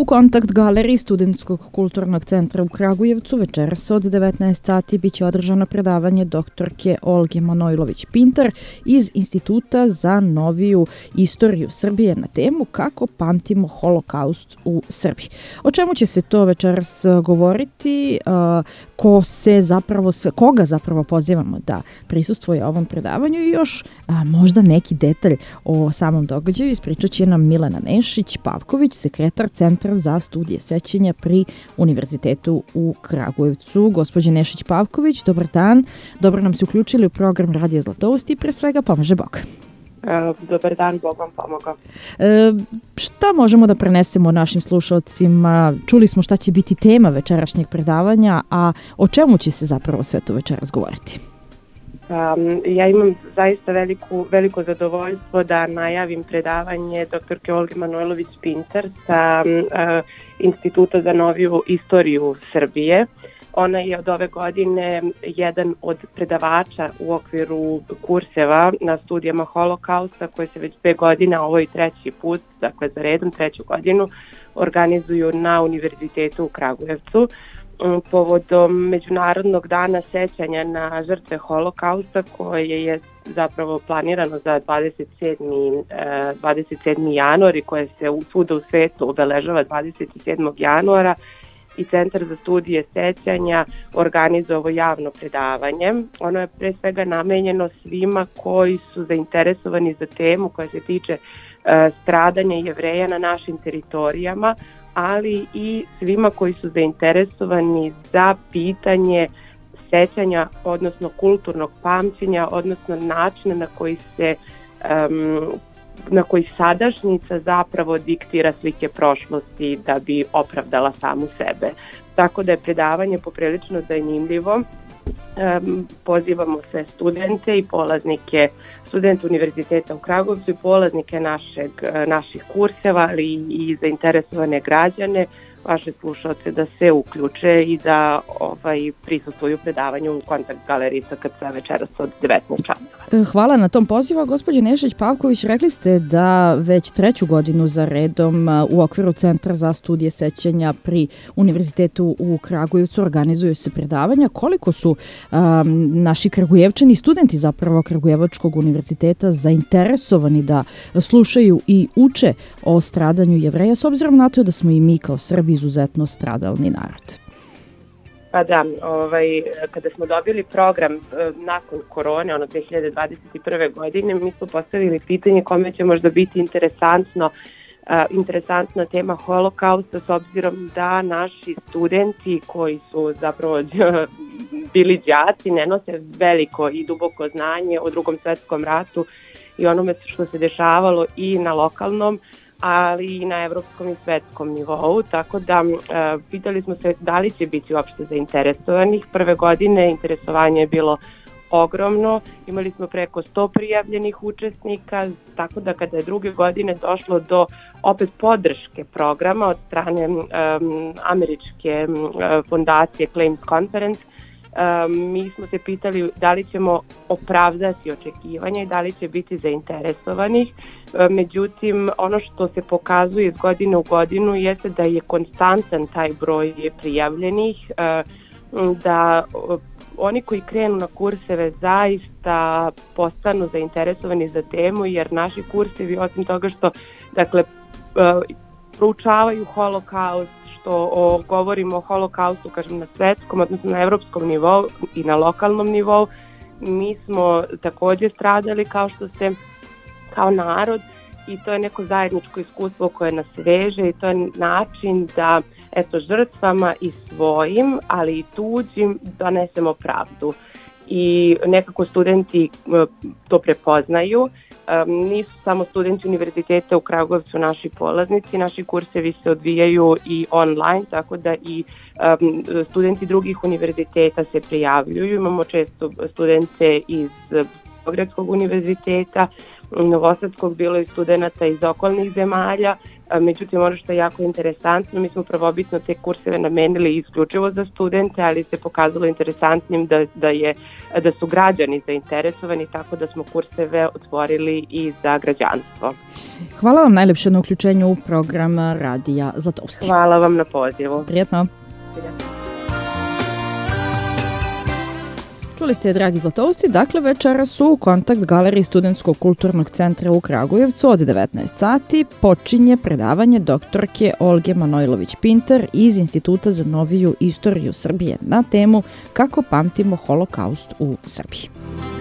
U Kontakt galeriji Studentskog kulturnog centra u Kragujevcu večeras od 19 sati biće održano predavanje doktorke Olge Manojlović-Pintar iz Instituta za noviju istoriju Srbije na temu Kako pamtimo holokaust u Srbiji. O čemu će se to večeras govoriti, koga zapravo pozivamo da prisustvuje ovom predavanju i još možda neki detalj o samom događaju ispričat će nam Milena Nešić-Pavković, sekretar Centra za studije sećanja pri Univerzitetu u Kragujevcu. Gospođe Nešić-Pavković, dobar dan. Dobro nam se uključili u program Radija Zlatoust i pre svega pomaže Bog. Dobar dan, Bog vam pomogao. Šta možemo da prenesemo našim slušalcima? Čuli smo šta će biti tema večerašnjeg predavanja, a o čemu će se zapravo sve to večeras govoriti? Ja imam zaista veliko zadovoljstvo da najavim predavanje doktorke Olge Manojlović-Pintar sa Instituta za noviju istoriju Srbije. Ona je od ove godine jedan od predavača u okviru kurseva na studijama holokausta koje se već 2 godine, a ovo je 3. put, dakle za redom 3. godinu, organizuju na Univerzitetu u Kragujevcu. Povodom Međunarodnog dana sećanja na žrtve holokausta koje je zapravo planirano za 27. januar i koje se svuda u svetu obeležava 27. januara, i Centar za studije sećanja organizuje ovo javno predavanje. Ono je pre svega namenjeno svima koji su zainteresovani za temu koja se tiče stradanja Jevreja na našim teritorijama, ali i svima koji su zainteresovani za pitanje sećanja, odnosno kulturnog pamćenja, odnosno načina na koji sadašnjica zapravo diktira slike prošlosti da bi opravdala samu sebe. Tako da je predavanje poprilično zanimljivo. Pozivamo sve studente i polaznike, studente Univerziteta u Kragujevcu i polaznike naših kurseva, ali i zainteresovane građane, vaše slušalce da se uključe i da prisustvuju predavanju u Kontakt galeriji SKC večeras od 19 časova. Hvala na tom pozivu. Gospođe Nešić-Pavković, rekli ste da već 3. godinu za redom u okviru Centra za studije sećanja pri Univerzitetu u Kragujevcu organizuju se predavanja. Koliko su naši Kragujevčani, studenti zapravo Kragujevačkog univerziteta zainteresovani da slušaju i uče o stradanju Jevreja, s obzirom na to da smo i mi kao Srbi izuzetno stradalni narod? Pa da, kada smo dobili program nakon korone, 2021. godine, mi smo postavili pitanje kome će možda biti interesantna tema holokausta, s obzirom da naši studenti koji su zapravo bili đaci ne nose veliko i duboko znanje o Drugom svetskom ratu i onome što se dešavalo i na lokalnom, ali i na evropskom i svetskom nivou, tako da pitali smo se da li će biti uopšte zainteresovanih. Prve godine interesovanje je bilo ogromno, imali smo preko 100 prijavljenih učesnika, tako da kada je druge godine došlo do opet podrške programa od strane američke fondacije Claims Conference, mi smo se pitali da li ćemo opravdati očekivanja i da li će biti zainteresovanih. Međutim, ono što se pokazuje iz godine u godinu jeste da je konstantan taj broj prijavljenih, da oni koji krenu na kurseve zaista postanu zainteresovani za temu, jer naši kursevi, osim toga što proučavaju holokaust, što govorimo o holokaustu, kažem, na svetskom, odnosno na evropskom nivou i na lokalnom nivou, mi smo također stradali kao narod i to je neko zajedničko iskustvo koje nas veže i to je način da žrtvama i svojim, ali i tuđim donesemo pravdu. I nekako studenti to prepoznaju. Nisu samo studenti Univerziteta u Kragujevcu naši polaznici, naši kursevi se odvijaju i online, tako da i studenti drugih univerziteta se prijavljuju. Imamo često studente iz Beogradskog univerziteta, Novosadskog, bilo i studenta iz okolnih zemalja. Međutim, ono što je jako interesantno, mi smo prvobitno te kurseve namenili isključivo za studente, ali se pokazalo interesantnim da su građani zainteresovani, tako da smo kurseve otvorili i za građanstvo. Hvala vam najlepše na uključenju u program Radija Zlatousti. Hvala vam na pozivu. Prijetno. Čuli ste, dragi Zlatousti, dakle večeras u Kontakt galeriji Studentskog kulturnog centra u Kragujevcu od 19 sati počinje predavanje doktorke Olge Manojlović-Pinter iz Instituta za noviju istoriju Srbije na temu Kako pamtimo holokaust u Srbiji.